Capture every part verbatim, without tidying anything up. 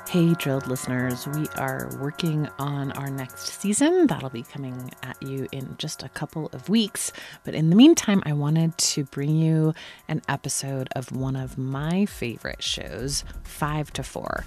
Hey, Drilled listeners, we are working on our next season. That'll be coming at you in just a couple of weeks. But in the meantime, I wanted to bring you an episode of one of my favorite shows, Five to Four.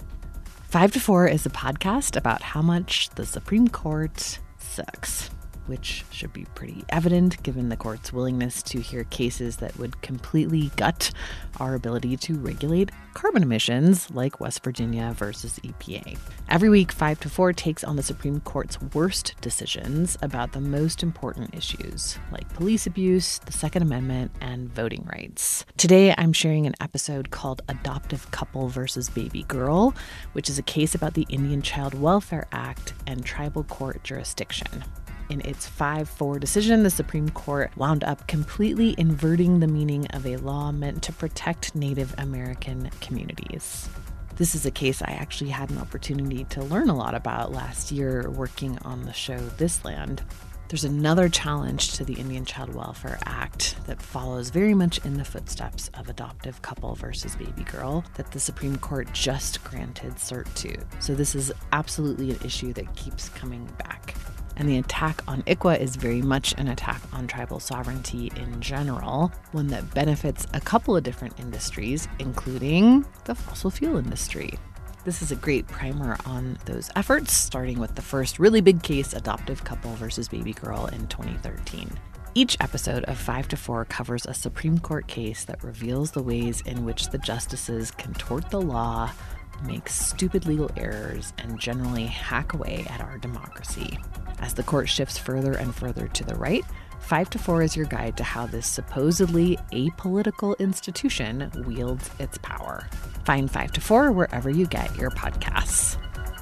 Five to Four is a podcast about how much the Supreme Court sucks, which should be pretty evident given the court's willingness to hear cases that would completely gut our ability to regulate carbon emissions, like West Virginia versus E P A. Every week, Five to Four takes on the Supreme Court's worst decisions about the most important issues, like police abuse, the Second Amendment, and voting rights. Today, I'm sharing an episode called Adoptive Couple versus Baby Girl, which is a case about the Indian Child Welfare Act and tribal court jurisdiction. In its five four decision, the Supreme Court wound up completely inverting the meaning of a law meant to protect Native American communities. This is a case I actually had an opportunity to learn a lot about last year working on the show This Land. There's another challenge to the Indian Child Welfare Act that follows very much in the footsteps of Adoptive Couple versus Baby Girl that the Supreme Court just granted cert to. So this is absolutely an issue that keeps coming back. And the attack on I C W A is very much an attack on tribal sovereignty in general, one that benefits a couple of different industries, including the fossil fuel industry. This is a great primer on those efforts, starting with the first really big case, Adoptive Couple versus Baby Girl in twenty thirteen. Each episode of Five to Four covers a Supreme Court case that reveals the ways in which the justices contort the law, make stupid legal errors, and generally hack away at our democracy. As the court shifts further and further to the right, Five to Four is your guide to how this supposedly apolitical institution wields its power. Find Five to Four wherever you get your podcasts.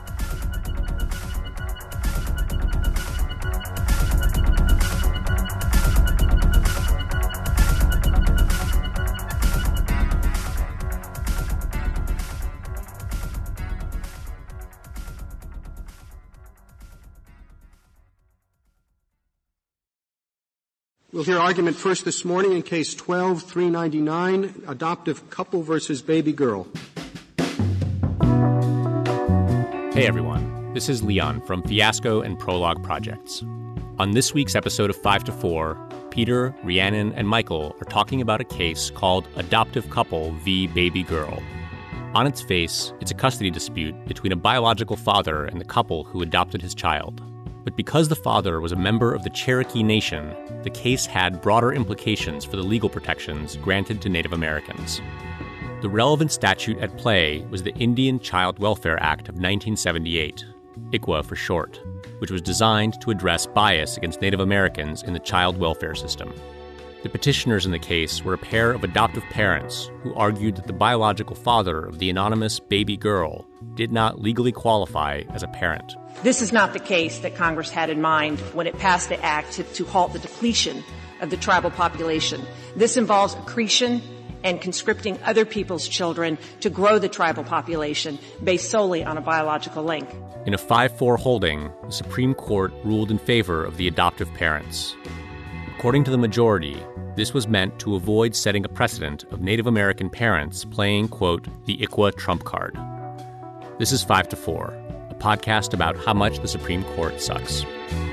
We'll hear argument first this morning in Case twelve three ninety-nine, Adoptive Couple versus Baby Girl. Hey everyone, this is Leon from Fiasco and Prologue Projects. On this week's episode of Five to Four, Peter, Rhiannon, and Michael are talking about a case called Adoptive Couple v. Baby Girl. On its face, it's a custody dispute between a biological father and the couple who adopted his child. But because the father was a member of the Cherokee Nation, the case had broader implications for the legal protections granted to Native Americans. The relevant statute at play was the Indian Child Welfare Act of nineteen seventy-eight, I C W A for short, which was designed to address bias against Native Americans in the child welfare system. The petitioners in the case were a pair of adoptive parents who argued that the biological father of the anonymous baby girl did not legally qualify as a parent. This is not the case that Congress had in mind when it passed the act to, to halt the depletion of the tribal population. This involves accretion and conscripting other people's children to grow the tribal population based solely on a biological link. In a five four holding, the Supreme Court ruled in favor of the adoptive parents. According to the majority, this was meant to avoid setting a precedent of Native American parents playing, quote, the I C W A trump card. This is Five to Four, a podcast about how much the Supreme Court sucks.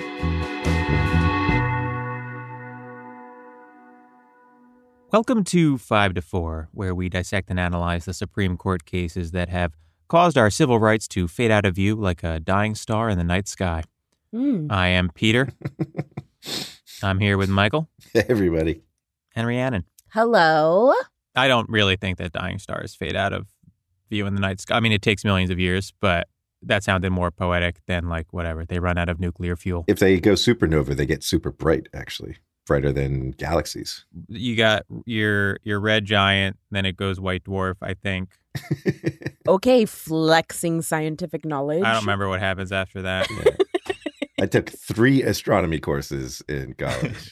Welcome to Five to Four, where we dissect and analyze the Supreme Court cases that have caused our civil rights to fade out of view like a dying star in the night sky. Mm. I am Peter. I'm here with Michael. Hey, everybody. And Rhiannon. Hello. I don't really think that dying stars fade out of view in the night sky. I mean, it takes millions of years, but that sounded more poetic than like whatever. They run out of nuclear fuel. If they go supernova, they get super bright, actually. Brighter than galaxies. You got your your red giant, then it goes white dwarf, I think. Okay, flexing scientific knowledge. I don't remember what happens after that. Yeah. I took three astronomy courses in college.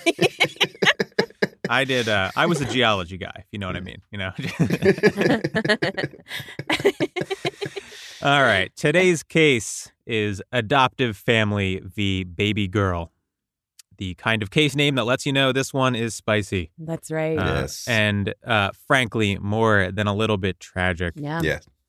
I did. Uh, I was a geology guy, if you know what I mean. You know. All right. Today's case is Adoptive Family v. Baby Girl. The kind of case name that lets you know this one is spicy. That's right. Uh, yes. And uh, frankly, more than a little bit tragic. Yeah. Yeah.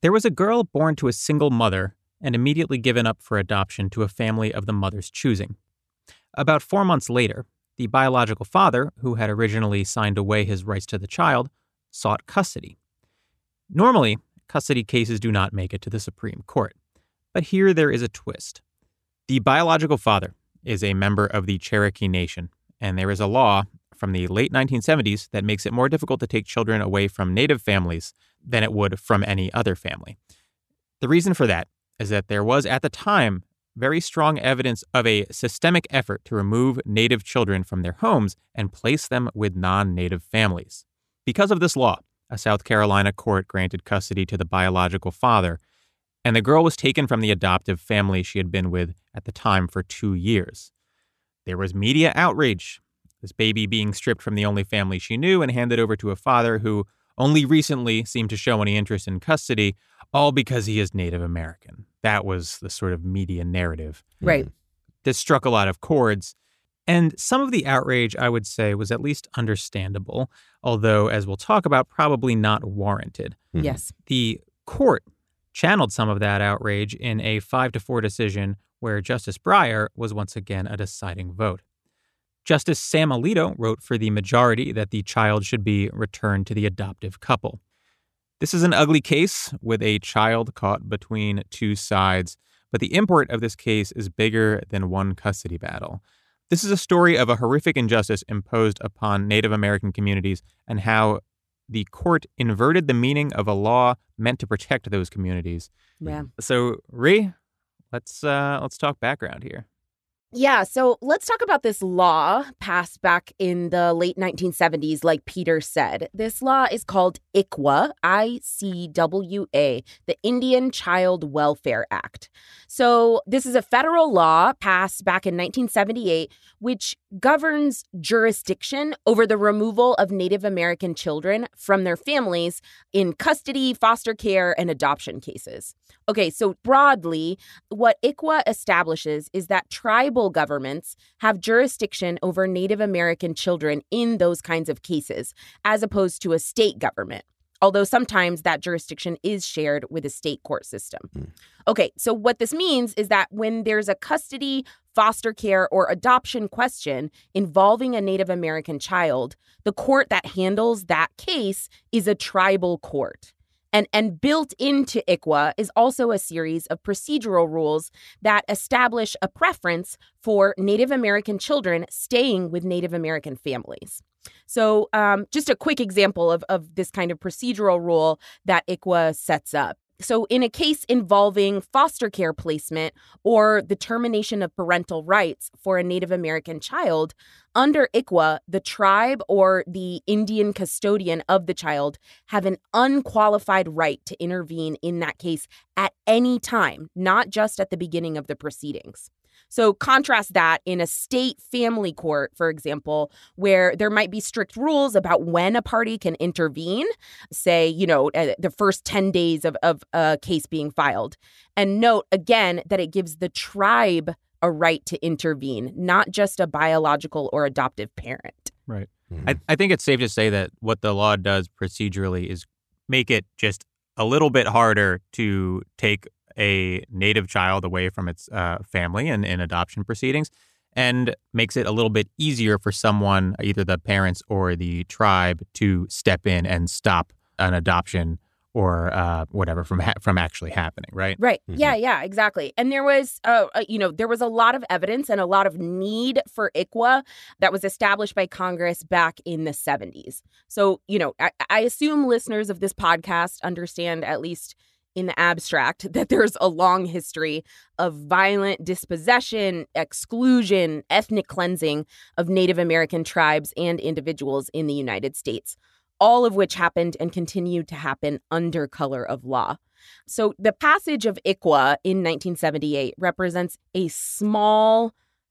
There was a girl born to a single mother and immediately given up for adoption to a family of the mother's choosing. About four months later, the biological father, who had originally signed away his rights to the child, sought custody. Normally, custody cases do not make it to the Supreme Court. But here there is a twist. The biological father is a member of the Cherokee Nation, and there is a law from the late nineteen seventies that makes it more difficult to take children away from Native families than it would from any other family. The reason for that is that there was, at the time, very strong evidence of a systemic effort to remove Native children from their homes and place them with non-Native families. Because of this law, a South Carolina court granted custody to the biological father, and the girl was taken from the adoptive family she had been with at the time for two years. There was media outrage, this baby being stripped from the only family she knew and handed over to a father who only recently seemed to show any interest in custody, all because he is Native American. That was the sort of media narrative. Right. This struck a lot of chords. And some of the outrage, I would say, was at least understandable, although, as we'll talk about, probably not warranted. Mm-hmm. Yes. The court channeled some of that outrage in a five to four decision where Justice Breyer was once again a deciding vote. Justice Sam Alito wrote for the majority that the child should be returned to the adoptive couple. This is an ugly case with a child caught between two sides, but the import of this case is bigger than one custody battle. This is a story of a horrific injustice imposed upon Native American communities and how the court inverted the meaning of a law meant to protect those communities. Yeah. So, Rhee, let's uh, let's talk background here. Yeah, so let's talk about this law passed back in the late nineteen seventies, like Peter said. This law is called I C W A, I C W A, the Indian Child Welfare Act. So this is a federal law passed back in nineteen seventy-eight, which governs jurisdiction over the removal of Native American children from their families in custody, foster care, and adoption cases. Okay, so broadly, what I C W A establishes is that tribal governments have jurisdiction over Native American children in those kinds of cases, as opposed to a state government, although sometimes that jurisdiction is shared with a state court system. Mm. Okay, so what this means is that when there's a custody, foster care, or adoption question involving a Native American child, the court that handles that case is a tribal court. And, and built into I C W A is also a series of procedural rules that establish a preference for Native American children staying with Native American families. So um, just a quick example of, of this kind of procedural rule that I C W A sets up. So in a case involving foster care placement or the termination of parental rights for a Native American child, under I C W A, the tribe or the Indian custodian of the child have an unqualified right to intervene in that case at any time, not just at the beginning of the proceedings. So contrast that in a state family court, for example, where there might be strict rules about when a party can intervene, say, you know, the first ten days of, of a case being filed. And note, again, that it gives the tribe a right to intervene, not just a biological or adoptive parent. Right. Mm-hmm. I, I think it's safe to say that what the law does procedurally is make it just a little bit harder to take a Native child away from its uh, family in, in adoption proceedings, and makes it a little bit easier for someone, either the parents or the tribe, to step in and stop an adoption or uh, whatever from ha- from actually happening, right? Right. Mm-hmm. Yeah, yeah, exactly. And there was, uh, uh, you know, there was a lot of evidence and a lot of need for I C W A that was established by Congress back in the seventies. So, you know, I, I assume listeners of this podcast understand, at least in the abstract, that there's a long history of violent dispossession, exclusion, ethnic cleansing of Native American tribes and individuals in the United States, all of which happened and continued to happen under color of law. So the passage of I C W A in nineteen seventy-eight represents a small,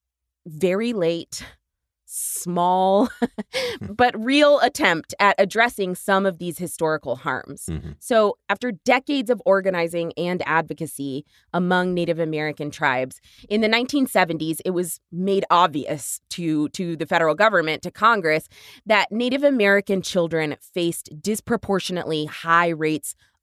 very late, small, but real attempt at addressing some of these historical harms. Mm-hmm. So after decades of organizing and advocacy among Native American tribes, in the nineteen seventies, it was made obvious to, to the federal government, to Congress, that Native American children faced disproportionately high rates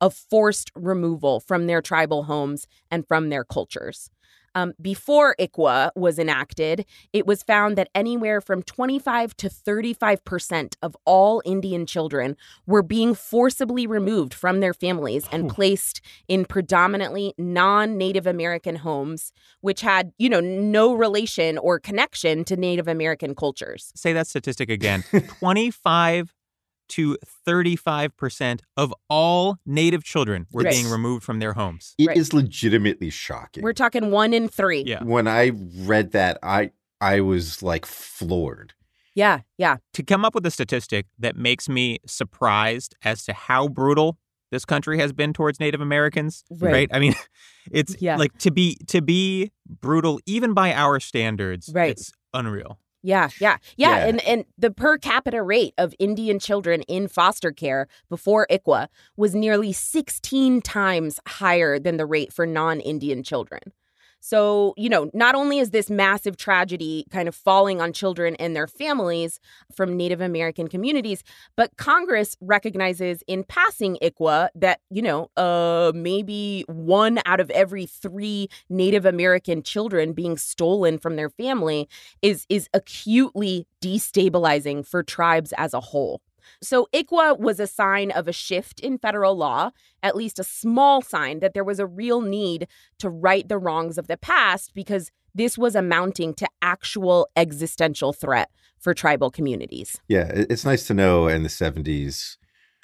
of forced removal from their tribal homes and from their cultures. Um, before I C W A was enacted, it was found that anywhere from twenty-five to thirty-five percent of all Indian children were being forcibly removed from their families and placed in predominantly non-Native American homes, which had, you know, no relation or connection to Native American cultures. Say that statistic again. twenty-five to thirty-five percent of all Native children were Right. being removed from their homes. It Right. is legitimately shocking. We're talking one in three. Yeah. When I read that, I I was like floored. Yeah, yeah. To come up with a statistic that makes me surprised as to how brutal this country has been towards Native Americans, Right. right? I mean, it's Yeah. like to be to be brutal even by our standards. Right. It's unreal. Yeah, yeah, yeah, Yeah. And and the per capita rate of Indian children in foster care before I C W A was nearly sixteen times higher than the rate for non-Indian children. So, you know, not only is this massive tragedy kind of falling on children and their families from Native American communities, but Congress recognizes in passing I C W A that, you know, uh, maybe one out of every three Native American children being stolen from their family is is acutely destabilizing for tribes as a whole. So I C W A was a sign of a shift in federal law, at least a small sign that there was a real need to right the wrongs of the past because this was amounting to actual existential threat for tribal communities. Yeah, it- it's nice to know in the seventies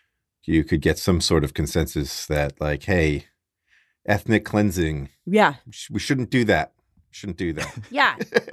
you could get some sort of consensus that like, hey, ethnic cleansing, Yeah. we sh- we shouldn't do that. Shouldn't do that. Yeah.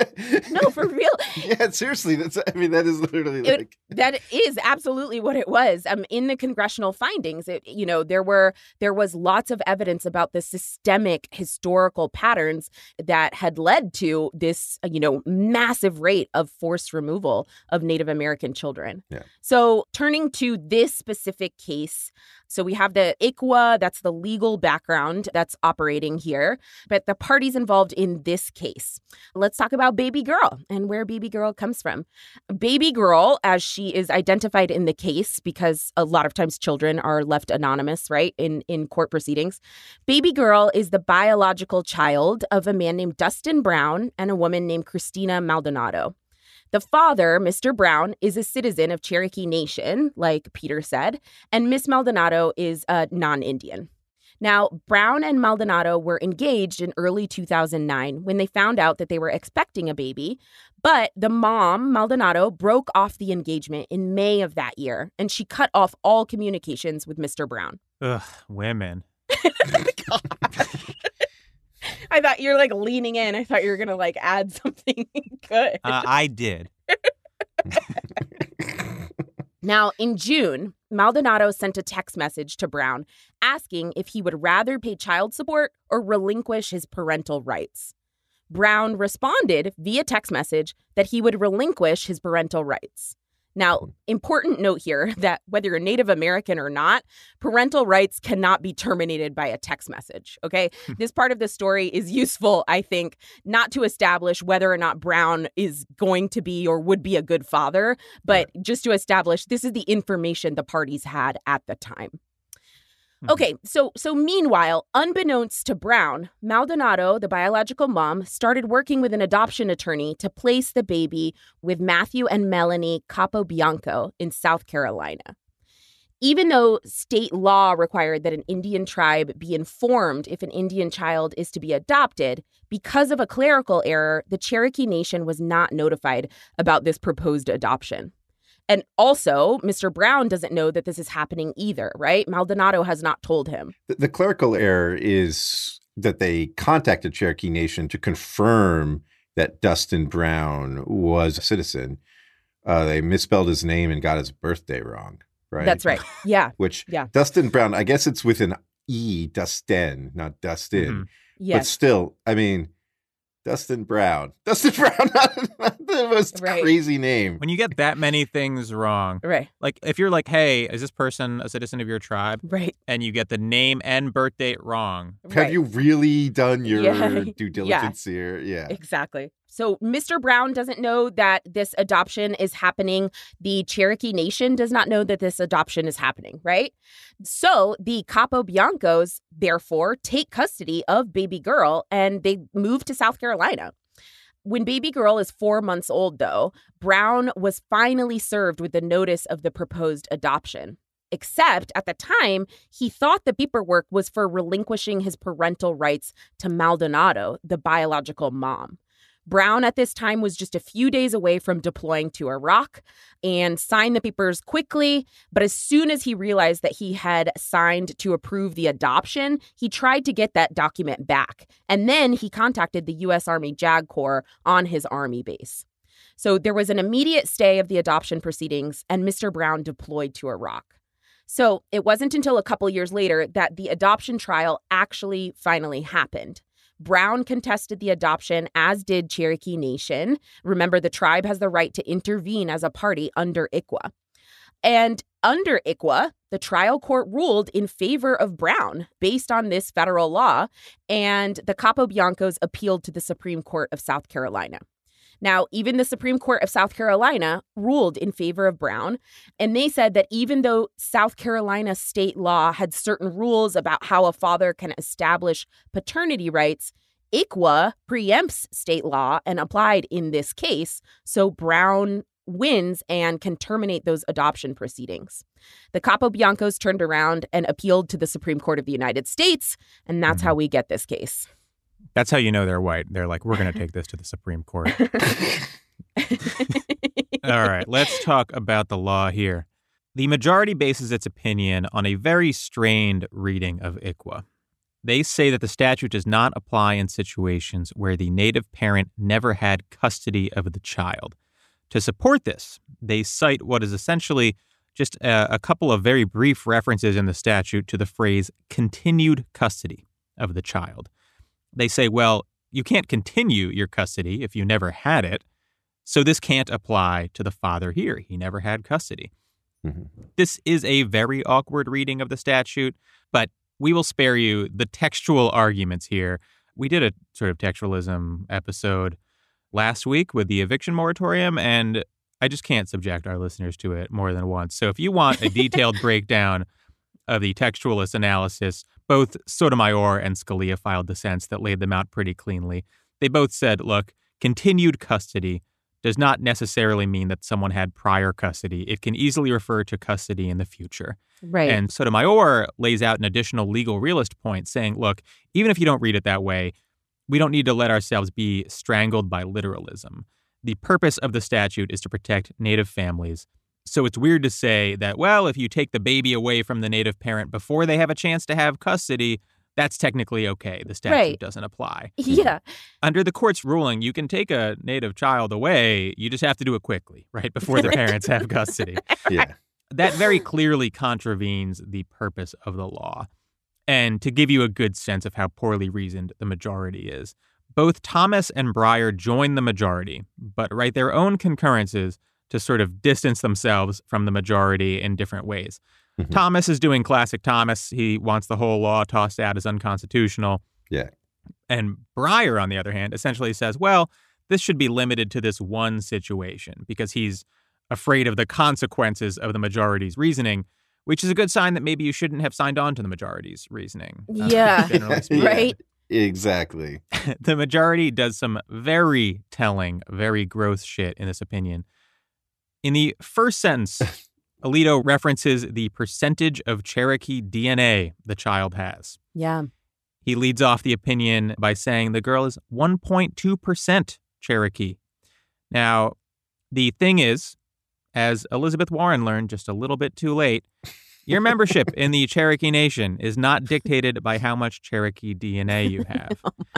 No, for real. Yeah, seriously. That's. I mean, that is literally It- like. That is absolutely what it was. Um, in the congressional findings, it, you know, there were there was lots of evidence about the systemic historical patterns that had led to this, you know, massive rate of forced removal of Native American children. Yeah. So turning to this specific case, so we have the I C W A, that's the legal background that's operating here, but the parties involved in this case. Let's talk about Baby Girl and where Baby Girl comes from. Baby Girl, as she is identified in the case, because a lot of times children are left anonymous, right, in, in court proceedings. Baby Girl is the biological child of a man named Dustin Brown and a woman named Christina Maldonado. The father, Mister Brown, is a citizen of Cherokee Nation, like Peter said, and Miss Maldonado is a non-Indian. Now, Brown and Maldonado were engaged in early two thousand nine when they found out that they were expecting a baby, but the mom, Maldonado, broke off the engagement in May of that year, and she cut off all communications with Mister Brown. Ugh, women. I thought you were like leaning in. I thought you were going to like add something good. Uh, I did. Now, in June, Maldonado sent a text message to Brown asking if he would rather pay child support or relinquish his parental rights. Brown responded via text message that he would relinquish his parental rights. Now, important note here that whether you're Native American or not, parental rights cannot be terminated by a text message, okay? This part of the story is useful, I think, not to establish whether or not Brown is going to be or would be a good father, but just to establish this is the information the parties had at the time. Okay, so so meanwhile, unbeknownst to Brown, Maldonado, the biological mom, started working with an adoption attorney to place the baby with Matthew and Melanie Capobianco in South Carolina. Even though state law required that an Indian tribe be informed if an Indian child is to be adopted, because of a clerical error, the Cherokee Nation was not notified about this proposed adoption. And also, Mister Brown doesn't know that this is happening either, right? Maldonado has not told him. The, the clerical error is that they contacted Cherokee Nation to confirm that Dustin Brown was a citizen. Uh, they misspelled his name and got his birthday wrong, right? That's right. Yeah. Which Yeah. Dustin Brown, I guess it's with an E, Dustin, not Dustin. Mhm. But Yes. still, I mean, Dustin Brown. Dustin Brown, not, not the most Right. crazy name. When you get that many things wrong, Right. like if you're like, hey, is this person a citizen of your tribe? Right. And you get the name and birth date wrong. Have right. you really done your Yeah. due diligence here? Yeah. Exactly. So Mister Brown doesn't know that this adoption is happening. The Cherokee Nation does not know that this adoption is happening, right? So the Capobiancos, therefore, take custody of baby girl and they move to South Carolina. When baby girl is four months old, though, Brown was finally served with the notice of the proposed adoption. Except at the time, he thought the paperwork was for relinquishing his parental rights to Maldonado, the biological mom. Brown at this time was just a few days away from deploying to Iraq and signed the papers quickly. But as soon as he realized that he had signed to approve the adoption, he tried to get that document back. And then he contacted the U S Army JAG Corps on his Army base. So there was an immediate stay of the adoption proceedings, and Mister Brown deployed to Iraq. So it wasn't until a couple years later that the adoption trial actually finally happened. Brown contested the adoption, as did Cherokee Nation. Remember, the tribe has the right to intervene as a party under I C W A. And under I C W A, the trial court ruled in favor of Brown based on this federal law, and the Capobiancos appealed to the Supreme Court of South Carolina. Now, even the Supreme Court of South Carolina ruled in favor of Brown, and they said that even though South Carolina state law had certain rules about how a father can establish paternity rights, I C W A preempts state law and applied in this case, so Brown wins and can terminate those adoption proceedings. The Capobiancos turned around and appealed to the Supreme Court of the United States, and that's mm-hmm. how we get this case. That's how you know they're white. They're like, we're going to take this to the Supreme Court. All right, let's talk about the law here. The majority bases its opinion on a very strained reading of I C W A. They say that the statute does not apply in situations where the native parent never had custody of the child. To support this, they cite what is essentially just a, a couple of very brief references in the statute to the phrase continued custody of the child. They say, well, you can't continue your custody if you never had it, so this can't apply to the father here. He never had custody. Mm-hmm. This is a very awkward reading of the statute, but we will spare you the textual arguments here. We did a sort of textualism episode last week with the eviction moratorium, and I just can't subject our listeners to it more than once. So if you want a detailed breakdown of the textualist analysis, both Sotomayor and Scalia filed dissents that laid them out pretty cleanly. They both said, look, continued custody does not necessarily mean that someone had prior custody. It can easily refer to custody in the future. Right. And Sotomayor lays out an additional legal realist point saying, look, even if you don't read it that way, we don't need to let ourselves be strangled by literalism. The purpose of the statute is to protect Native families. So it's weird to say that, well, if you take the baby away from the Native parent before they have a chance to have custody, that's technically okay. The statute right. doesn't apply. Yeah. Under the court's ruling, you can take a Native child away. You just have to do it quickly, right, before the parents have custody. Yeah. That very clearly contravenes the purpose of the law. And to give you a good sense of how poorly reasoned the majority is, both Thomas and Breyer join the majority, but write their own concurrences to sort of distance themselves from the majority in different ways. Mm-hmm. Thomas is doing classic Thomas. He wants the whole law tossed out as unconstitutional. Yeah. And Breyer, on the other hand, essentially says, well, this should be limited to this one situation because he's afraid of the consequences of the majority's reasoning, which is a good sign that maybe you shouldn't have signed on to the majority's reasoning. Yeah, uh, yeah. Right? Exactly. The majority does some very telling, very gross shit in this opinion. In the first sentence, Alito references the percentage of Cherokee D N A the child has. Yeah. He leads off the opinion by saying the girl is one point two percent Cherokee. Now, the thing is, as Elizabeth Warren learned just a little bit too late, your membership in the Cherokee Nation is not dictated by how much Cherokee D N A you have.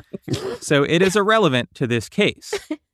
Oh so it is irrelevant to this case.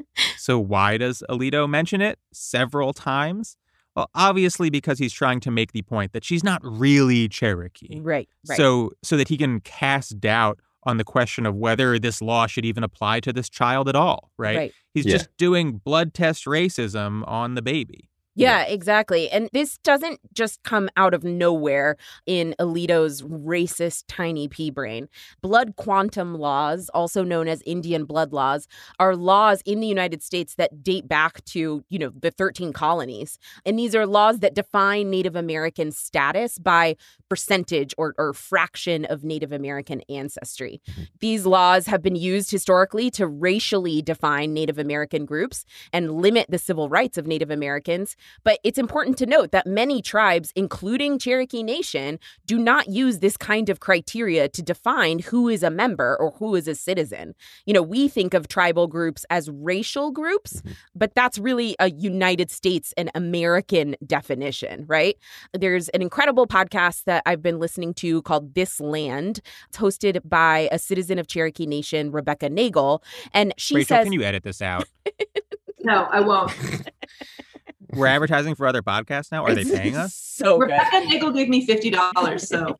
So why does Alito mention it several times? Well, obviously because he's trying to make the point that she's not really Cherokee. Right, right. So, so that he can cast doubt on the question of whether this law should even apply to this child at all, right? Right. He's yeah. just doing blood test racism on the baby. Yeah, exactly. And this doesn't just come out of nowhere in Alito's racist tiny pea brain. Blood quantum laws, also known as Indian blood laws, are laws in the United States that date back to, you know, the thirteen colonies. And these are laws that define Native American status by percentage or, or fraction of Native American ancestry. Mm-hmm. These laws have been used historically to racially define Native American groups and limit the civil rights of Native Americans. But it's important to note that many tribes, including Cherokee Nation, do not use this kind of criteria to define who is a member or who is a citizen. You know, we think of tribal groups as racial groups, but that's really a United States and American definition, right? There's an incredible podcast that I've been listening to called This Land. It's hosted by a citizen of Cherokee Nation, Rebecca Nagel. And she Rachel, says... can you edit this out? No, I won't. We're advertising for other podcasts now? Are they paying us? So Rebecca good. Nagel gave me fifty dollars, so.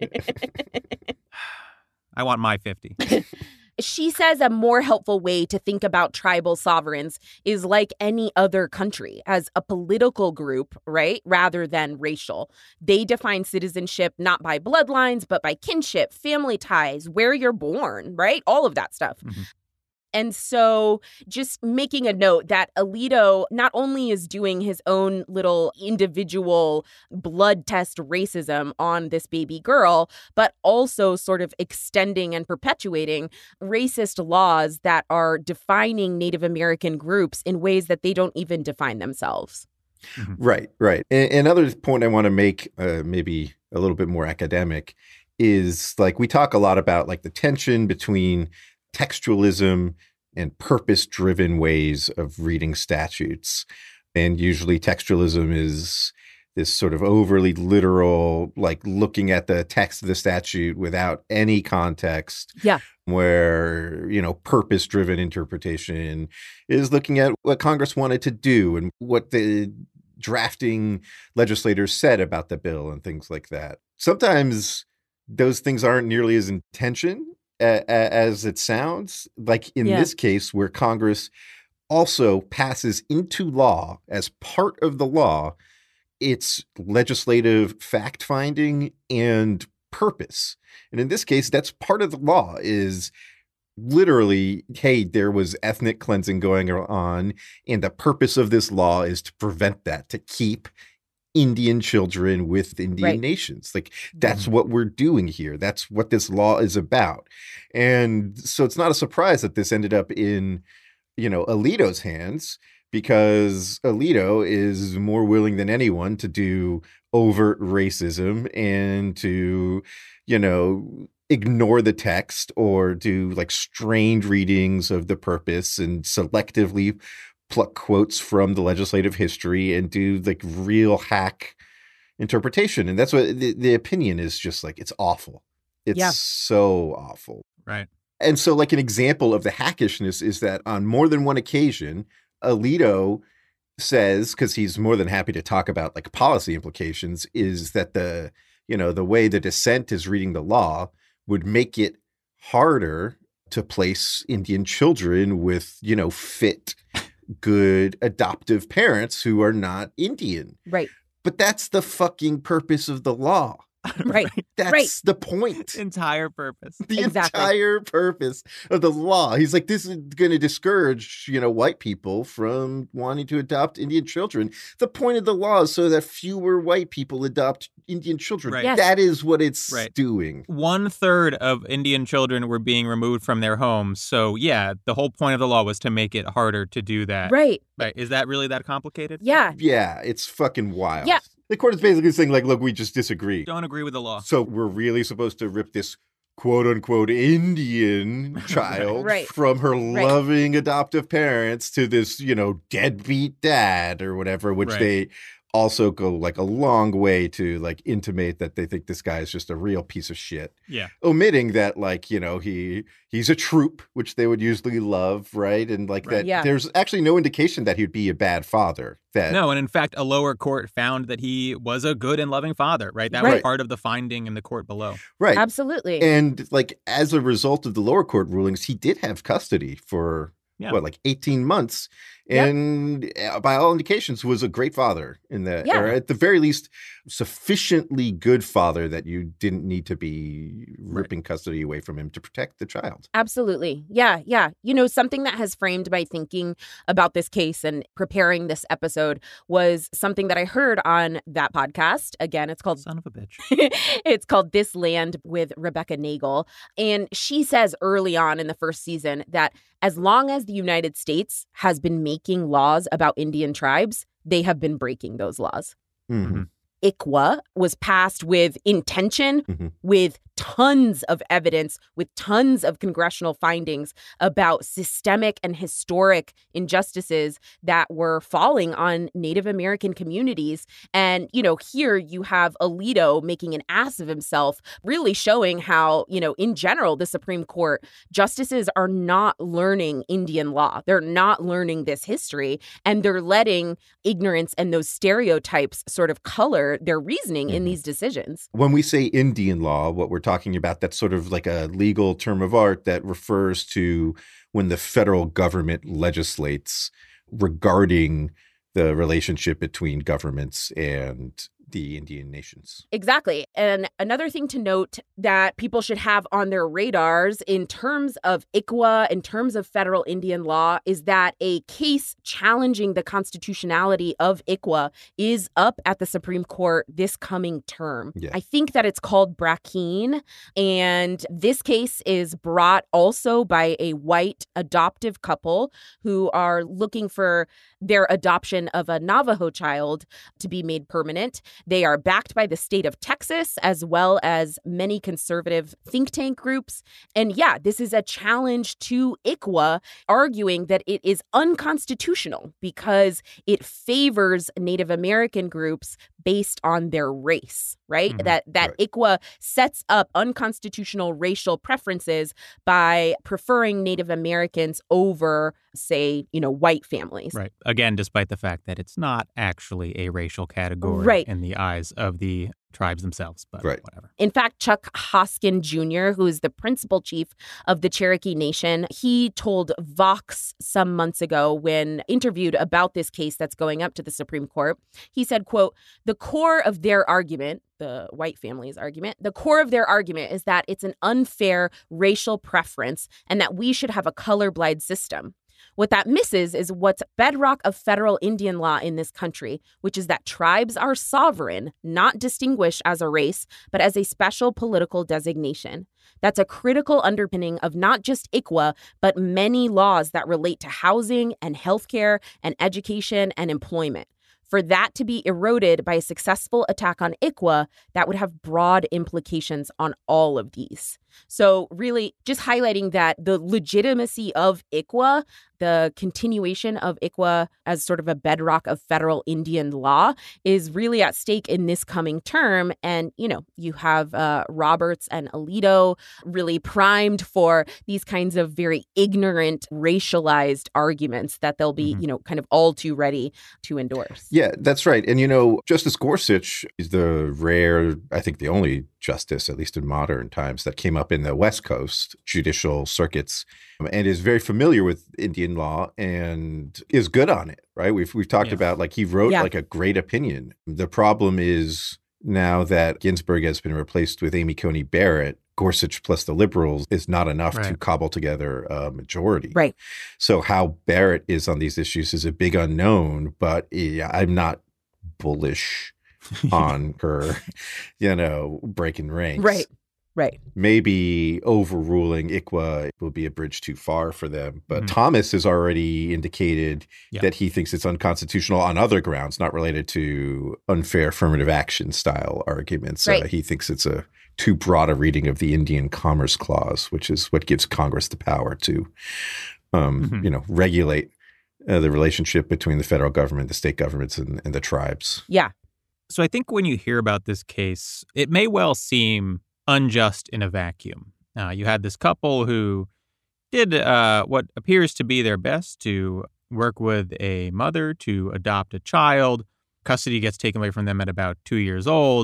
I want my fifty. She says a more helpful way to think about tribal sovereigns is like any other country, as a political group, right, rather than racial. They define citizenship not by bloodlines, but by kinship, family ties, where you're born, right? All of that stuff. Mm-hmm. And so just making a note that Alito not only is doing his own little individual blood test racism on this baby girl, but also sort of extending and perpetuating racist laws that are defining Native American groups in ways that they don't even define themselves. Mm-hmm. Right, right. And another point I want to make, uh, maybe a little bit more academic, is like we talk a lot about like the tension between textualism and purpose-driven ways of reading statutes. And usually textualism is this sort of overly literal, like looking at the text of the statute without any context. Yeah. Where, you know, purpose-driven interpretation is looking at what Congress wanted to do and what the drafting legislators said about the bill and things like that. Sometimes those things aren't nearly as intention as it sounds, like in yeah. this case where Congress also passes into law as part of the law its legislative fact-finding and purpose. And in this case, that's part of the law is literally, hey, there was ethnic cleansing going on, and the purpose of this law is to prevent that, to keep Indian children with Indian right. nations. Like that's mm-hmm. what we're doing here. That's what this law is about. And so it's not a surprise that this ended up in, you know, Alito's hands, because Alito is more willing than anyone to do overt racism and to, you know, ignore the text or do like strained readings of the purpose and selectively pluck quotes from the legislative history and do like real hack interpretation. And that's what the, the opinion is, just like, it's awful. It's yeah. so awful. Right. And so like an example of the hackishness is that on more than one occasion, Alito says, because he's more than happy to talk about like policy implications, is that the, you know, the way the dissent is reading the law would make it harder to place Indian children with, you know, fit good adoptive parents who are not Indian. Right. But that's the fucking purpose of the law. Right. That's right. the point. Entire purpose. The exactly. entire purpose of the law. He's like, this is going to discourage, you know, white people from wanting to adopt Indian children. The point of the law is so that fewer white people adopt Indian children. Right. Yes. That is what it's right. doing. One third of Indian children were being removed from their homes. So, yeah, the whole point of the law was to make it harder to do that. Right. Right. Is that really that complicated? Yeah. Yeah. It's fucking wild. Yeah. The court is basically saying, like, look, we just disagree. Don't agree with the law. So we're really supposed to rip this quote unquote Indian child right. from her right. loving adoptive parents to this, you know, deadbeat dad or whatever, which right. they also go like a long way to like intimate that they think this guy is just a real piece of shit. Yeah. Omitting that, like, you know, he he's a troop, which they would usually love, right? And like right. that yeah. there's actually no indication that he'd be a bad father. That No, and in fact, a lower court found that he was a good and loving father, right? That right. was part of the finding in the court below. Right. Absolutely. And like as a result of the lower court rulings, he did have custody for Yeah. what, like eighteen months. and yep. by all indications was a great father in that, yeah. or at the very least, sufficiently good father that you didn't need to be ripping right. custody away from him to protect the child. Absolutely. Yeah, yeah. You know, something that has framed my thinking about this case and preparing this episode was something that I heard on that podcast. Again, it's called Son of a Bitch. It's called This Land with Rebecca Nagel. And she says early on in the first season that as long as the United States has been making laws about Indian tribes, they have been breaking those laws. Mm-hmm. I C W A was passed with intention, mm-hmm. with tons of evidence, with tons of congressional findings about systemic and historic injustices that were falling on Native American communities. And, you know, here you have Alito making an ass of himself, really showing how, you know, in general, the Supreme Court justices are not learning Indian law. They're not learning this history, and they're letting ignorance and those stereotypes sort of color their reasoning mm-hmm. in these decisions. When we say Indian law, what we're talking about, that's sort of like a legal term of art that refers to when the federal government legislates regarding the relationship between governments and the Indian nations. Exactly. And another thing to note that people should have on their radars in terms of I C W A, in terms of federal Indian law, is that a case challenging the constitutionality of I C W A is up at the Supreme Court this coming term. Yeah. I think that it's called Brackeen. And this case is brought also by a white adoptive couple who are looking for their adoption of a Navajo child to be made permanent. They are backed by the state of Texas, as well as many conservative think tank groups. And yeah, this is a challenge to I C W A, arguing that it is unconstitutional because it favors Native American groups based on their race, right? Mm-hmm. That that right. I C W A sets up unconstitutional racial preferences by preferring Native Americans over, say, you know, white families. Right. Again, despite the fact that it's not actually a racial category right. in the eyes of the tribes themselves, but right. whatever. In fact, Chuck Hoskin Junior, who is the principal chief of the Cherokee Nation, he told Vox some months ago when interviewed about this case that's going up to the Supreme Court, he said, quote, "The core of their argument," the white family's argument, "the core of their argument is that it's an unfair racial preference and that we should have a colorblind system. What that misses is what's bedrock of federal Indian law in this country, which is that tribes are sovereign, not distinguished as a race, but as a special political designation. That's a critical underpinning of not just I C W A, but many laws that relate to housing and healthcare and education and employment. For that to be eroded by a successful attack on I C W A, that would have broad implications on all of these." So really just highlighting that the legitimacy of I C W A, the continuation of I C W A as sort of a bedrock of federal Indian law is really at stake in this coming term. And, you know, you have uh, Roberts and Alito really primed for these kinds of very ignorant, racialized arguments that they'll be, mm-hmm. you know, kind of all too ready to endorse. Yeah, that's right. And, you know, Justice Gorsuch is the rare, I think the only justice, at least in modern times, that came up in the West Coast judicial circuits and is very familiar with Indian law and is good on it, right? We've we've talked yeah. about, like, he wrote yeah. like a great opinion. The problem is now that Ginsburg has been replaced with Amy Coney Barrett, Gorsuch plus the liberals is not enough right. to cobble together a majority. Right. So how Barrett is on these issues is a big unknown, but yeah, I'm not bullish on her, you know, breaking ranks. Right. Right. Maybe overruling I C W A will be a bridge too far for them. But mm-hmm. Thomas has already indicated yeah. that he thinks it's unconstitutional on other grounds, not related to unfair affirmative action style arguments. Right. Uh, he thinks it's a too broad a reading of the Indian Commerce Clause, which is what gives Congress the power to, um, mm-hmm. you know, regulate uh, the relationship between the federal government, the state governments, and, and the tribes. Yeah. So I think when you hear about this case, it may well seem unjust in a vacuum. Uh, you had this couple who did uh, what appears to be their best to work with a mother to adopt a child. Custody gets taken away from them at about two years old.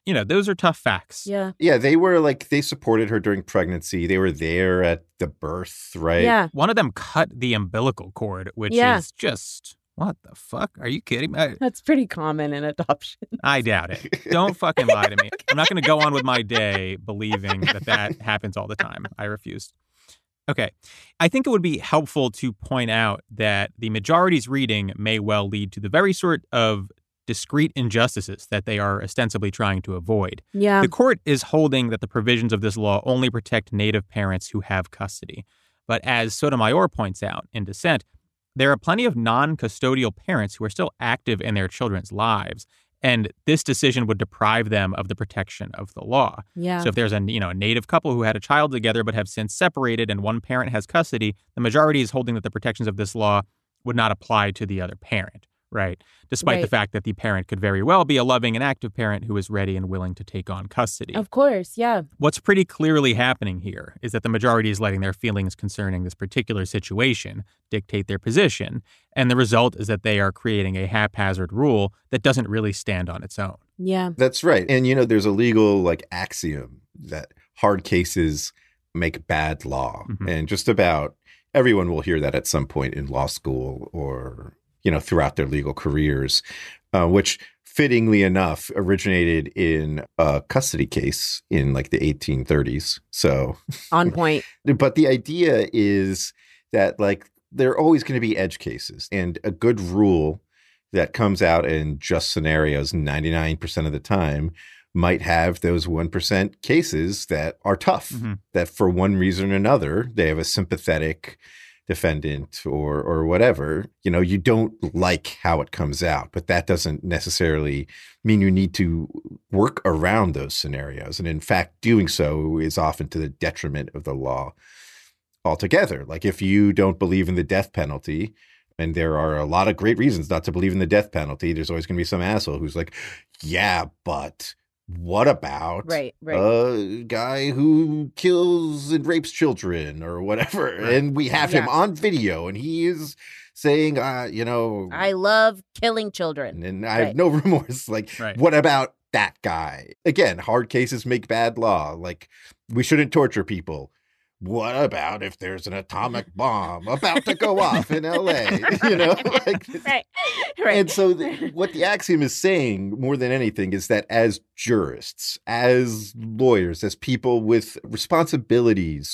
You know, those are tough facts. Yeah. Yeah, they were like, they supported her during pregnancy. They were there at the birth, right? Yeah. One of them cut the umbilical cord, which Yeah. is just, what the fuck? Are you kidding me? I, That's pretty common in adoption. I doubt it. Don't fucking lie to me. I'm not going to go on with my day believing that that happens all the time. I refuse. Okay. I think it would be helpful to point out that the majority's reading may well lead to the very sort of discrete injustices that they are ostensibly trying to avoid. Yeah. The court is holding that the provisions of this law only protect Native parents who have custody. But as Sotomayor points out in dissent, there are plenty of non-custodial parents who are still active in their children's lives, and this decision would deprive them of the protection of the law. Yeah. So if there's a, you know, a Native couple who had a child together but have since separated and one parent has custody, the majority is holding that the protections of this law would not apply to the other parent. Right. Despite Right. the fact that the parent could very well be a loving and active parent who is ready and willing to take on custody. Of course. Yeah. What's pretty clearly happening here is that the majority is letting their feelings concerning this particular situation dictate their position. And the result is that they are creating a haphazard rule that doesn't really stand on its own. Yeah. That's right. And, you know, there's a legal like axiom that hard cases make bad law. Mhm. And just about everyone will hear that at some point in law school or, you know, throughout their legal careers, uh, which fittingly enough originated in a custody case in like the eighteen thirties. So On point. but the idea is that like there are always going to be edge cases, and a good rule that comes out in just scenarios ninety-nine percent of the time might have those one percent cases that are tough, Mhm. that for one reason or another, they have a sympathetic defendant or or whatever. You know, you don't like how it comes out, but that doesn't necessarily mean you need to work around those scenarios. And in fact, doing so is often to the detriment of the law altogether. Like if you don't believe in the death penalty, and there are a lot of great reasons not to believe in the death penalty, there's always going to be some asshole who's like, yeah, but what about Right, right. a guy who kills and rapes children or whatever? Right. And we have him Yeah. on video and he is saying, uh, you know, I love killing children. and I have Right. no remorse. Like, Right. what about that guy? Again, hard cases make bad law. Like, we shouldn't torture people. What about if there's an atomic bomb about to go off in L A? You know, like, Right. Right. and so the, what the axiom is saying more than anything is that as jurists, as lawyers, as people with responsibilities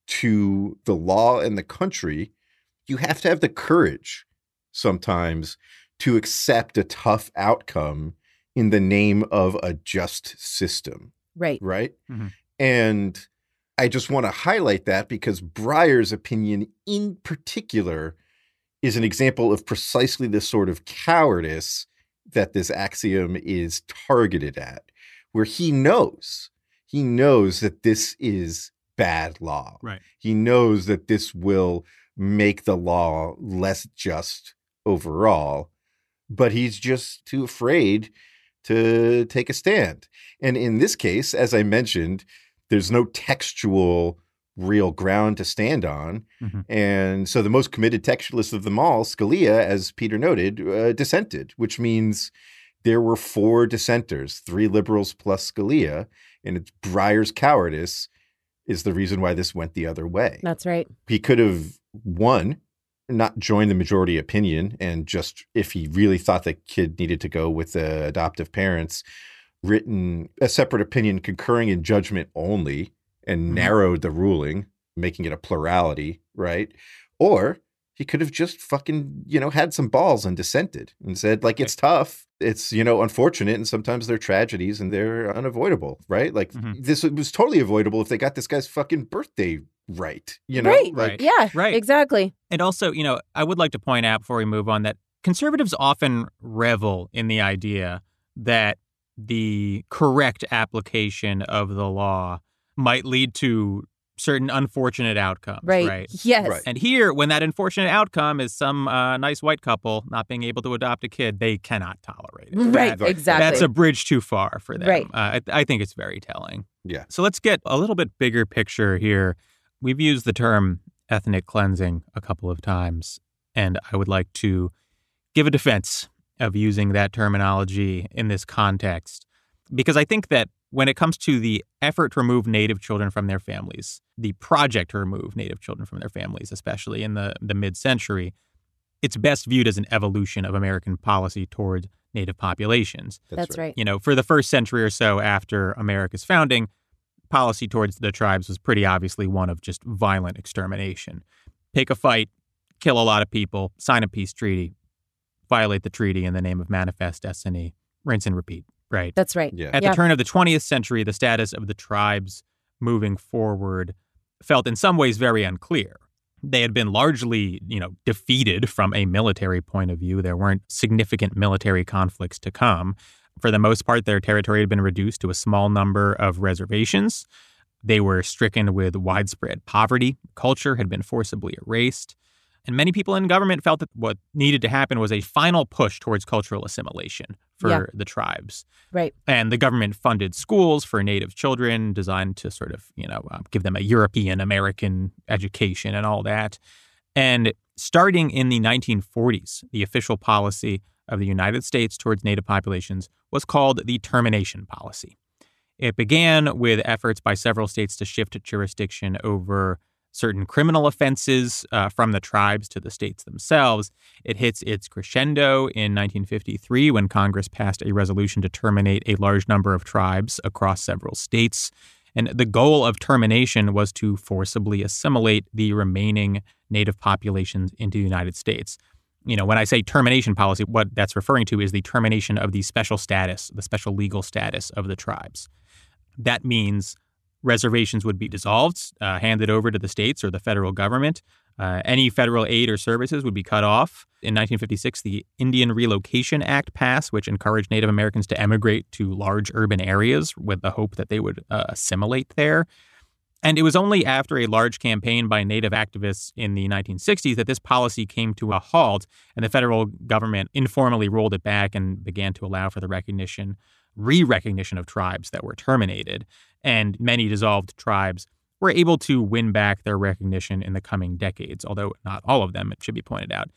to the law and the country, you have to have the courage sometimes to accept a tough outcome in the name of a just system, Right. right? Mhm. And I just want to highlight that because Breyer's opinion in particular is an example of precisely the sort of cowardice that this axiom is targeted at, where he knows, he knows that this is bad law. Right. He knows that this will make the law less just overall, but he's just too afraid to take a stand. And in this case, as I mentioned, there's no textual real ground to stand on. Mhm. And so the most committed textualist of them all, Scalia, as Peter noted, uh, dissented, which means there were four dissenters, three liberals plus Scalia, and it's Breyer's cowardice is the reason why this went the other way. That's right. He could have, one, not joined the majority opinion and just, if he really thought the kid needed to go with the adoptive parents, written a separate opinion concurring in judgment only and Mhm. narrowed the ruling, making it a plurality, right? Or he could have just fucking, you know, had some balls and dissented and said, like, it's tough. It's, you know, unfortunate. And sometimes they're tragedies and they're unavoidable, right? Like, Mhm. this was totally avoidable if they got this guy's fucking birthday right, you know? Right. Like, Right. Yeah. Right. Exactly. And also, you know, I would like to point out before we move on that conservatives often revel in the idea that the correct application of the law might lead to certain unfortunate outcomes, Right. right? Yes. Right. And here, when that unfortunate outcome is some uh, nice white couple not being able to adopt a kid, they cannot tolerate it. Right. That- Exactly. That's a bridge too far for them. Right. Uh, I, I think it's very telling. Yeah. So let's get a little bit bigger picture here. We've used the term ethnic cleansing a couple of times, and I would like to give a defense of using that terminology in this context. Because I think that when it comes to the effort to remove Native children from their families, the project to remove Native children from their families, especially in the, the mid-century, it's best viewed as an evolution of American policy toward Native populations. That's, That's right. right. You know, for the first century or so after America's founding, policy towards the tribes was pretty obviously one of just violent extermination. Pick a fight, kill a lot of people, sign a peace treaty, violate the treaty in the name of manifest destiny, rinse and repeat, right? That's right. Yeah. At yeah. the turn of the twentieth century, the status of the tribes moving forward felt in some ways very unclear. They had been largely, you know, defeated from a military point of view. There weren't significant military conflicts to come. For the most part, their territory had been reduced to a small number of reservations. They were stricken with widespread poverty. Culture had been forcibly erased. And many people in government felt that what needed to happen was a final push towards cultural assimilation for yeah. the tribes. Right. And the government funded schools for Native children designed to sort of, you know, uh, give them a European American education and all that. And starting in the nineteen forties, the official policy of the United States towards Native populations was called the termination policy. It began with efforts by several states to shift jurisdiction over certain criminal offenses uh, from the tribes to the states themselves. It hits its crescendo in nineteen fifty-three when Congress passed a resolution to terminate a large number of tribes across several states. And the goal of termination was to forcibly assimilate the remaining Native populations into the United States. You know, when I say termination policy, what that's referring to is the termination of the special status, the special legal status of the tribes. That means reservations would be dissolved, uh, handed over to the states or the federal government. Uh, any federal aid or services would be cut off. In nineteen fifty-six, the Indian Relocation Act passed, which encouraged Native Americans to emigrate to large urban areas with the hope that they would uh, assimilate there. And it was only after a large campaign by Native activists in the nineteen sixties that this policy came to a halt, and the federal government informally rolled it back and began to allow for the recognition, re-recognition of tribes that were terminated. And many dissolved tribes were able to win back their recognition in the coming decades, although not all of them, it should be pointed out.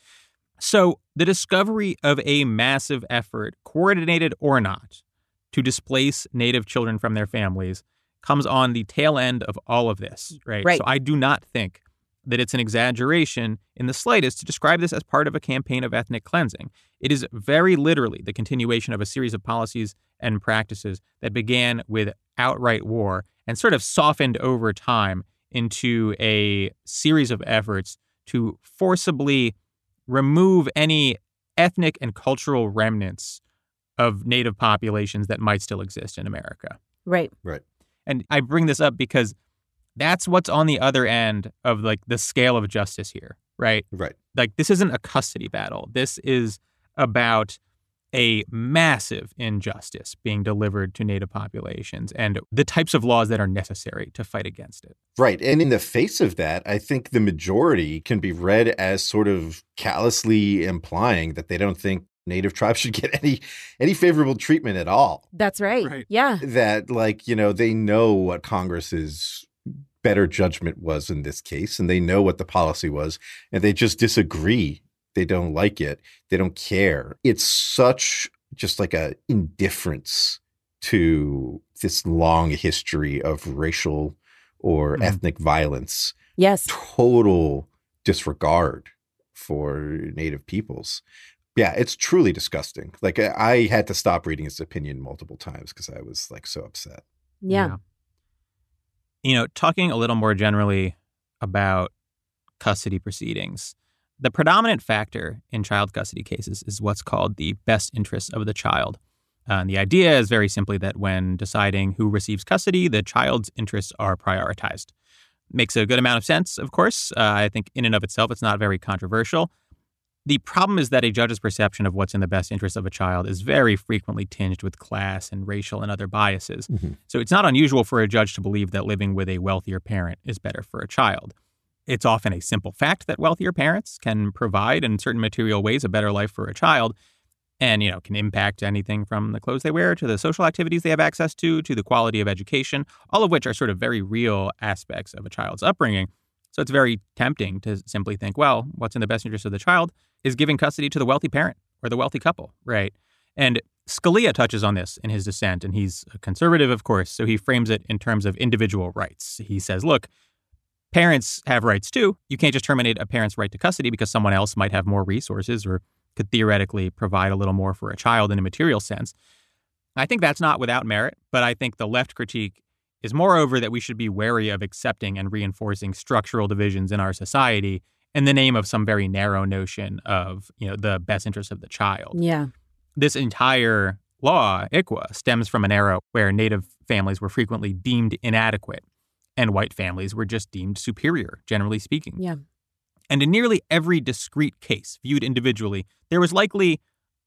So the discovery of a massive effort, coordinated or not, to displace Native children from their families comes on the tail end of all of this, right? Right. So I do not think that it's an exaggeration in the slightest to describe this as part of a campaign of ethnic cleansing. It is very literally the continuation of a series of policies and practices that began with outright war and sort of softened over time into a series of efforts to forcibly remove any ethnic and cultural remnants of Native populations that might still exist in America. Right. Right. And I bring this up because that's what's on the other end of like the scale of justice here, right? Right. Like this isn't a custody battle. This is about a massive injustice being delivered to Native populations and the types of laws that are necessary to fight against it. Right. And in the face of that, I think the majority can be read as sort of callously implying that they don't think Native tribes should get any any favorable treatment at all. That's right. Right. Yeah. That, like, you know, they know what Congress's better judgment was in this case, and they know what the policy was, and they just disagree. They don't like it. They don't care. It's such just like a indifference to this long history of racial or Mm-hmm. ethnic violence. Yes. Total disregard for Native peoples. Yeah, it's truly disgusting. Like I had to stop reading his opinion multiple times because I was like so upset. Yeah. Yeah. You know, talking a little more generally about custody proceedings, the predominant factor in child custody cases is what's called the best interests of the child. Uh, and the idea is very simply that when deciding who receives custody, the child's interests are prioritized. Makes a good amount of sense, of course. Uh, I think in and of itself, it's not very controversial. The problem is that a judge's perception of what's in the best interest of a child is very frequently tinged with class and racial and other biases. Mm-hmm. So it's not unusual for a judge to believe that living with a wealthier parent is better for a child. It's often a simple fact that wealthier parents can provide in certain material ways a better life for a child and, you know, can impact anything from the clothes they wear to the social activities they have access to, to the quality of education, all of which are sort of very real aspects of a child's upbringing. So it's very tempting to simply think, well, what's in the best interest of the child is giving custody to the wealthy parent or the wealthy couple, right? And Scalia touches on this in his dissent, and he's a conservative, of course, so he frames it in terms of individual rights. He says, look, parents have rights too. You can't just terminate a parent's right to custody because someone else might have more resources or could theoretically provide a little more for a child in a material sense. I think that's not without merit, but I think the left critique is moreover that we should be wary of accepting and reinforcing structural divisions in our society in the name of some very narrow notion of, you know, the best interest of the child. Yeah. This entire law, I C W A, stems from an era where Native families were frequently deemed inadequate and white families were just deemed superior, generally speaking. Yeah. And in nearly every discrete case viewed individually, there was likely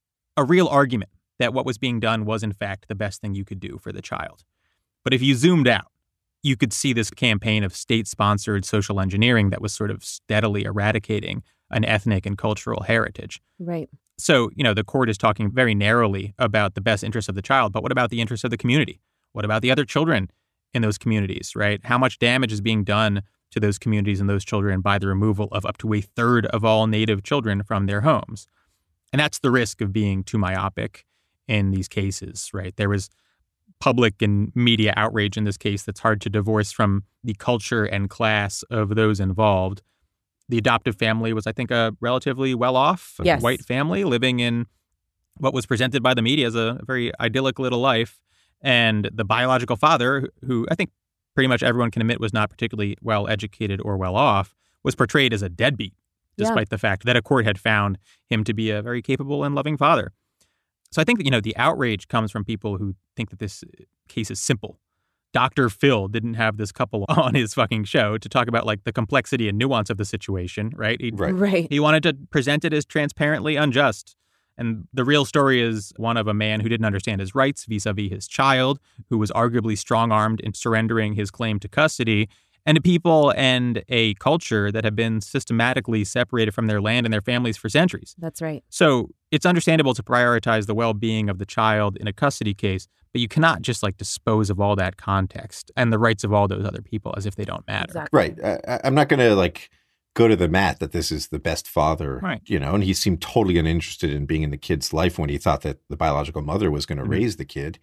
a real argument that what was being done was, in fact, the best thing you could do for the child. But if you zoomed out, you could see this campaign of state-sponsored social engineering that was sort of steadily eradicating an ethnic and cultural heritage. Right. So, you know, the court is talking very narrowly about the best interests of the child, but what about the interests of the community? What about the other children in those communities, right? How much damage is being done to those communities and those children by the removal of up to a third of all Native children from their homes? And that's the risk of being too myopic in these cases, right? There was public and media outrage in this case that's hard to divorce from the culture and class of those involved. The adoptive family was, I think, a relatively well-off yes. white family living in what was presented by the media as a very idyllic little life. And the biological father, who I think pretty much everyone can admit was not particularly well-educated or well-off, was portrayed as a deadbeat, despite yeah. the fact that a court had found him to be a very capable and loving father. So I think that, you know, the outrage comes from people who think that this case is simple. Doctor Phil didn't have this couple on his fucking show to talk about, like, the complexity and nuance of the situation, right? He, right. Right. He wanted to present it as transparently unjust. And the real story is one of a man who didn't understand his rights vis-a-vis his child, who was arguably strong-armed in surrendering his claim to custody, and a people and a culture that have been systematically separated from their land and their families for centuries. That's right. So it's understandable to prioritize the well-being of the child in a custody case, but you cannot just, like, dispose of all that context and the rights of all those other people as if they don't matter. Exactly. Right. I, I'm not going to, like, go to the mat that this is the best father, right. you know, and he seemed totally uninterested in being in the kid's life when he thought that the biological mother was going to mm-hmm. raise the kid.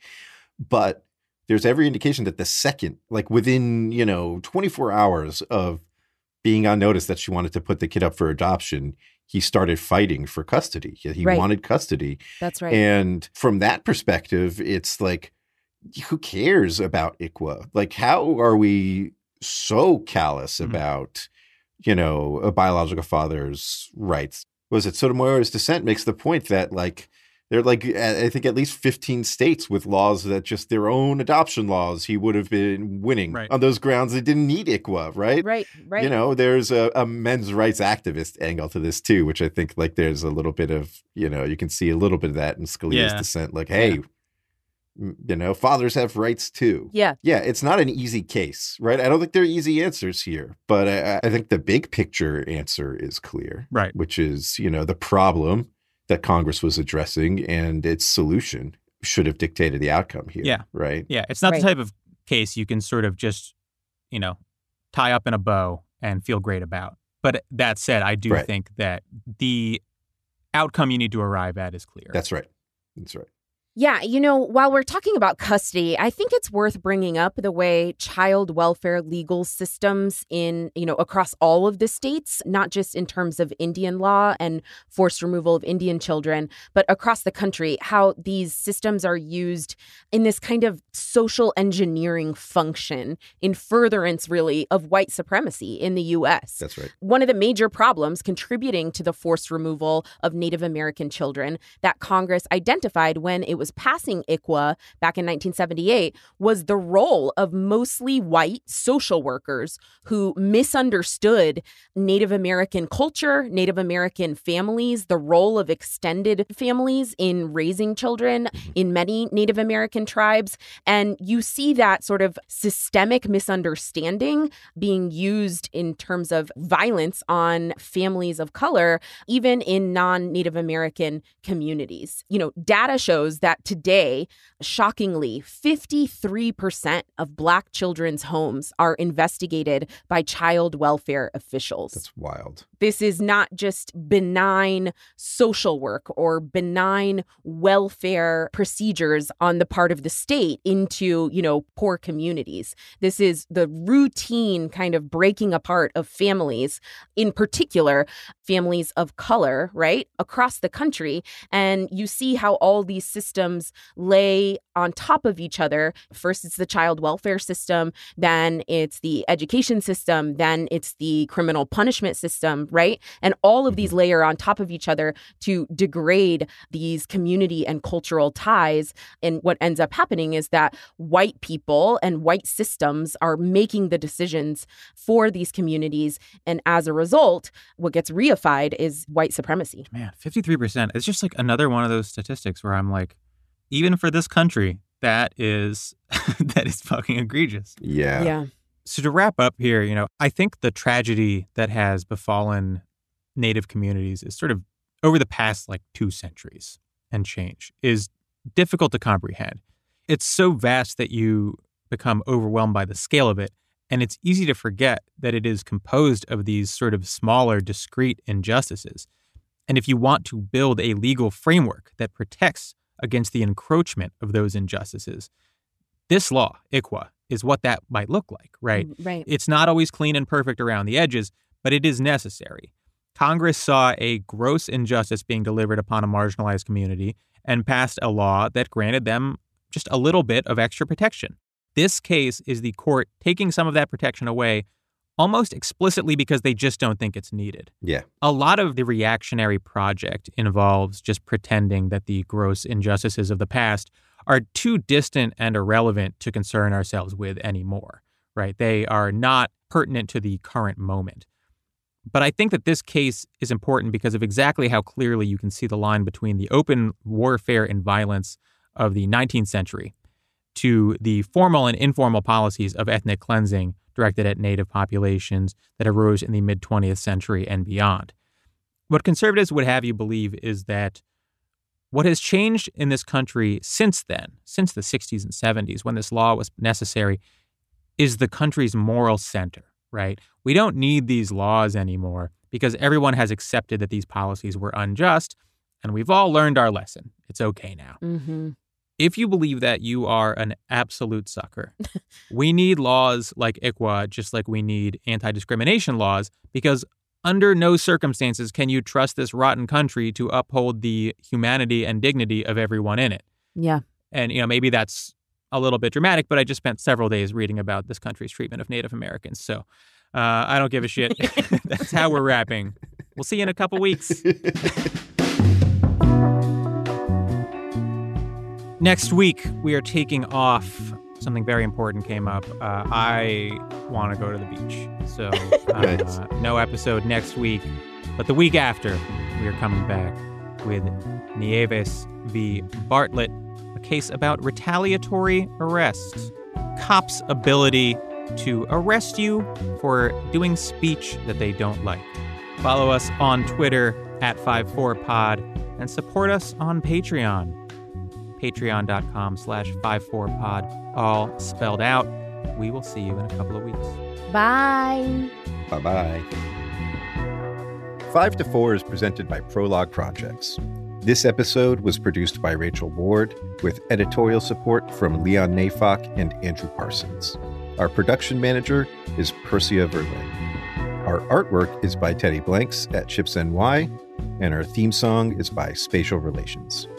But there's every indication that the second, like within, you know, twenty-four hours of being on notice that she wanted to put the kid up for adoption, he started fighting for custody. He right. wanted custody. That's right. And from that perspective, it's like, who cares about I C W A? Like, how are we so callous mm-hmm. about, you know, a biological father's rights? Was it Sotomayor's dissent makes the point that, like, there are, like, I think at least fifteen states with laws that just their own adoption laws, he would have been winning right. on those grounds. They didn't need I C W A, right? Right, right. You know, there's a, a men's rights activist angle to this too, which I think, like, there's a little bit of, you know, you can see a little bit of that in Scalia's yeah. dissent. Like, hey, yeah. you know, fathers have rights too. Yeah. Yeah, it's not an easy case, right? I don't think there are easy answers here, but I, I think the big picture answer is clear, right? Which is, you know, the problem that Congress was addressing and its solution should have dictated the outcome here, yeah. right? Yeah, it's not right. the type of case you can sort of just, you know, tie up in a bow and feel great about. But that said, I do right. think that the outcome you need to arrive at is clear. That's right. That's right. Yeah, you know, while we're talking about custody, I think it's worth bringing up the way child welfare legal systems in, you know, across all of the states, not just in terms of Indian law and forced removal of Indian children, but across the country, how these systems are used in this kind of social engineering function in furtherance, really, of white supremacy in the U S. That's right. One of the major problems contributing to the forced removal of Native American children that Congress identified when it was passing I C W A back in nineteen seventy-eight was the role of mostly white social workers who misunderstood Native American culture, Native American families, the role of extended families in raising children in many Native American tribes. And you see that sort of systemic misunderstanding being used in terms of violence on families of color, even in non-Native American communities. You know, data shows that today, shockingly, fifty-three percent of Black children's homes are investigated by child welfare officials. That's wild. This is not just benign social work or benign welfare procedures on the part of the state into, you know, poor communities. This is the routine kind of breaking apart of families, in particular, families of color, right, across the country. And you see how all these systems lay on top of each other. First, it's the child welfare system, then it's the education system, then it's the criminal punishment system, right? And all of these layer on top of each other to degrade these community and cultural ties. And what ends up happening is that white people and white systems are making the decisions for these communities. And as a result, what gets reified is white supremacy. Man, fifty-three percent. It's just like another one of those statistics where I'm like, even for this country, that is that is fucking egregious. Yeah. Yeah. So to wrap up here, you know, I think the tragedy that has befallen Native communities is sort of over the past like two centuries and change is difficult to comprehend. It's so vast that you become overwhelmed by the scale of it. And it's easy to forget that it is composed of these sort of smaller, discrete injustices. And if you want to build a legal framework that protects against the encroachment of those injustices, this law, I C W A, is what that might look like, right? Right. It's not always clean and perfect around the edges, but it is necessary. Congress saw a gross injustice being delivered upon a marginalized community and passed a law that granted them just a little bit of extra protection. This case is the court taking some of that protection away almost explicitly because they just don't think it's needed. Yeah. A lot of the reactionary project involves just pretending that the gross injustices of the past are too distant and irrelevant to concern ourselves with anymore, right? They are not pertinent to the current moment. But I think that this case is important because of exactly how clearly you can see the line between the open warfare and violence of the nineteenth century to the formal and informal policies of ethnic cleansing directed at Native populations that arose in the mid-twentieth century and beyond. What conservatives would have you believe is that what has changed in this country since then, since the sixties and seventies, when this law was necessary, is the country's moral center, right? We don't need these laws anymore because everyone has accepted that these policies were unjust, and we've all learned our lesson. It's okay now. Mm-hmm. If you believe that, you are an absolute sucker. We need laws like I C W A, just like we need anti-discrimination laws, because under no circumstances can you trust this rotten country to uphold the humanity and dignity of everyone in it. Yeah. And, you know, maybe that's a little bit dramatic, but I just spent several days reading about this country's treatment of Native Americans. So uh, I don't give a shit. That's how we're wrapping. We'll see you in a couple weeks. Next week, we are taking off. Something very important came up. Uh, I want to go to the beach. So uh, Nice. no episode next week. But the week after, we are coming back with Nieves v. Bartlett, a case about retaliatory arrests. Cops' ability to arrest you for doing speech that they don't like. Follow us on Twitter at five four pod and support us on Patreon. Patreon.com slash 54pod, all spelled out. We will see you in a couple of weeks. Bye. Bye-bye. Five to Four is presented by Prologue Projects. This episode was produced by Rachel Ward with editorial support from Leon Nafok and Andrew Parsons. Our production manager is Persia Verlin. Our artwork is by Teddy Blanks at Chips N Y, and our theme song is by Spatial Relations.